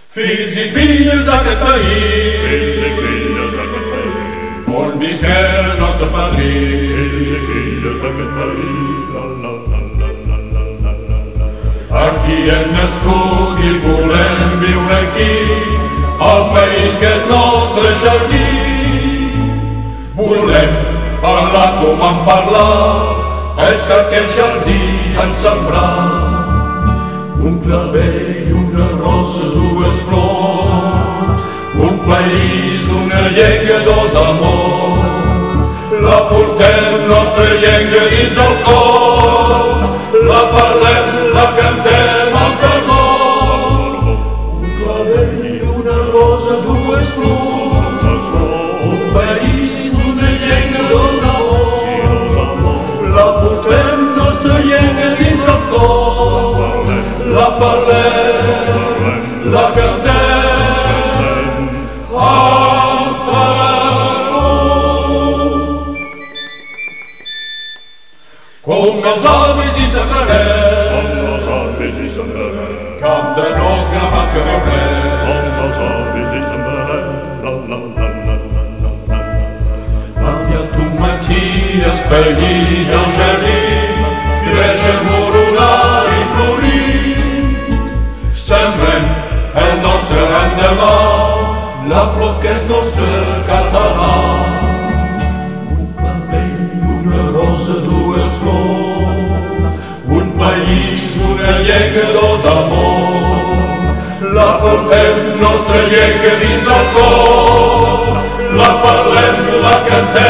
Fills i filles d'aquest país, on visqué el nostre padrí. Fills i filles d'aquest país, Aquí hem nascut i volem viure aquí, al país que és nostre jardí. Volem parlar com han parlat ells que aquest jardí han sembrat. Un claver i una rosa, dues flors, un país, una llengua, dos amors. La portem, nostra llengua, dins el cor, la parlem, la cantem amb fervor. Un claver i una rosa, dues flors, un país, una llengua, dos amors. La portem, nostra llengua, dins el cor, la parlem, la cantem amb fervor. Com els avis hi sembrarem, camp de nos gravats que veurem. Aviat un matí espellir el jardí, creixen moronar i florir. Sembrem el nostre endemà, la flor que és nostre català. Un claver i una rosa, dues flors, un país, una llengua, dos amors. La portem, nostra llengua, dins el cor, la parlem, la cantem